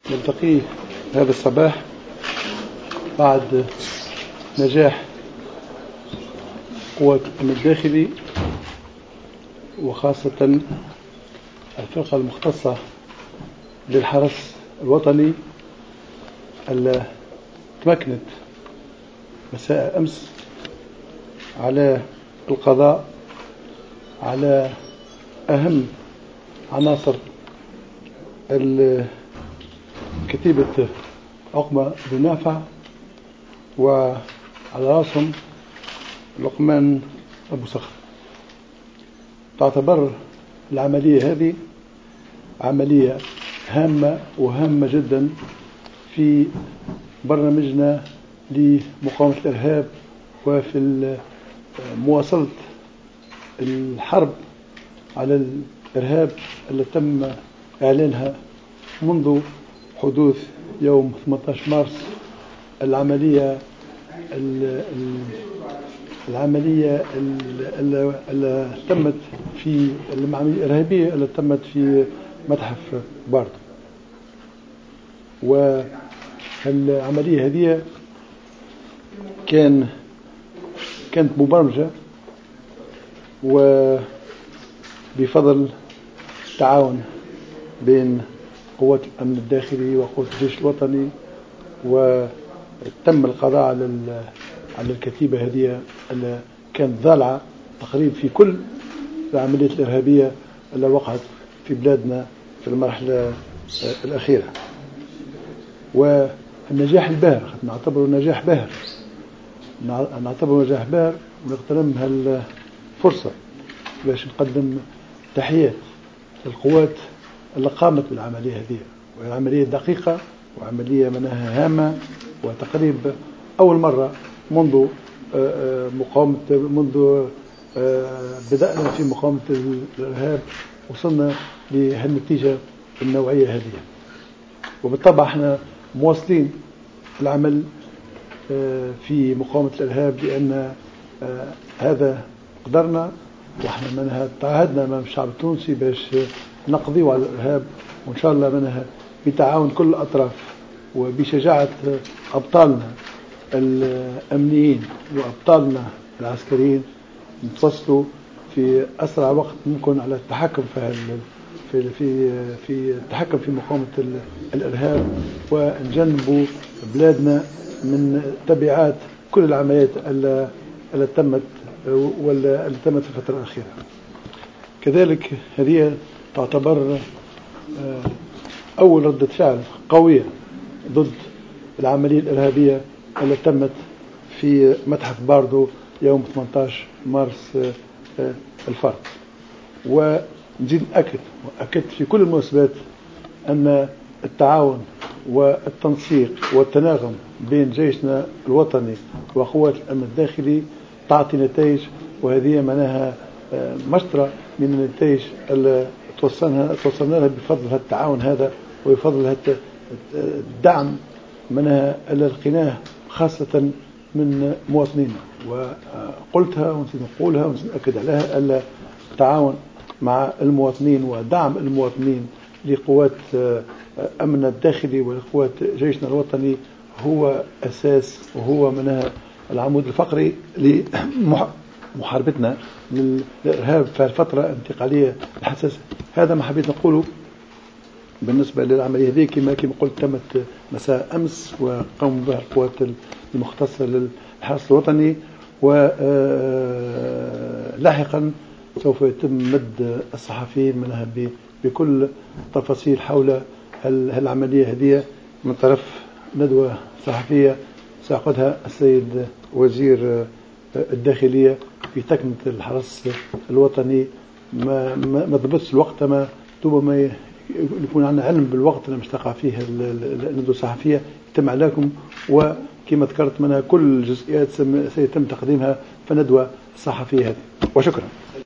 نلتقي هذا الصباح بعد نجاح قوات الأمن الداخلي وخاصة الفرقة المختصة للحرس الوطني التي تمكنت مساء أمس على القضاء على أهم عناصر كتيبة عقبة بن نافع، وعلى رأسهم لقمان أبو صخر. تعتبر العملية هذه عملية هامة وهامة جدا في برنامجنا لمقاومة الإرهاب وفي مواصلة الحرب على الإرهاب التي تم إعلانها منذ حدوث يوم 18 مارس. العملية اللي تمت في العملية الإرهابية اللي تمت في متحف باردو، والعملية هذه كانت مبرمجة وبفضل التعاون بين قوات الأمن الداخلي وقوات الجيش الوطني، وتم القضاء على الكتيبة هذه اللي كانت ضالعة تقريبا في كل العمليات الإرهابية اللي وقعت في بلادنا في المرحلة الأخيرة. والنجاح الباهر نعتبره نجاح باهر ونغتنم هالفرصة باش نقدم تحيات للقوات اللي قامت بالعملية هذه، وهي عملية دقيقة وعملية منها هامة، وتقريب أول مرة منذ بدأنا في مقاومة الإرهاب وصلنا لهالنتيجة النوعية هذه. وبالطبع احنا مواصلين العمل في مقاومة الإرهاب، لأن هذا قدرنا، واحنا منها تعهدنا امام الشعب التونسي باش نقضي على الإرهاب، وإن شاء الله منها بتعاون كل الأطراف وبشجاعة أبطالنا الأمنيين وأبطالنا العسكريين نتوصلوا في أسرع وقت ممكن على التحكم في التحكم في مقاومة الإرهاب، ونجنبوا بلادنا من تبعات كل العمليات اللي تمت في الفترة الأخيرة. كذلك هذه تعتبر أول ردة فعل قوية ضد العملية الإرهابية التي تمت في متحف باردو يوم 18 مارس الفارط. ونزيد أكدت في كل المناسبات أن التعاون والتنسيق والتناغم بين جيشنا الوطني وقوات الأمن الداخلي تعطي نتائج، وهذه معناها مشترى من النتائج اللي توصلنا لها بفضل التعاون هذا وبفضل الدعم منها اللي لقيناه خاصة من مواطنين. وقلتها ونسيت نقولها ونسيت نأكد عليها، التعاون مع المواطنين ودعم المواطنين لقوات أمن الداخلي ولقوات جيشنا الوطني هو أساس وهو منها العمود الفقري لمحاربتنا للإرهاب في الفترة الانتقالية الحساسة. هذا ما حبيت نقوله بالنسبة للعملية هذه. كما قلت تمت مساء أمس وقام بها القوات المختصة للحرس الوطني، ولاحقا سوف يتم مد الصحفيين منها بكل تفاصيل حول العملية هذه من طرف ندوة صحفية سيعقدها السيد وزير الداخلية في تكملة الحرس الوطني. ما ضبطش الوقت، ما يكون عندنا علم بالوقت اللي مشتقع فيه الندوة الصحفية يتم عليكم، وكما ذكرت منها كل الجزئيات سيتم تقديمها في الندوة الصحفية هذه. وشكرا.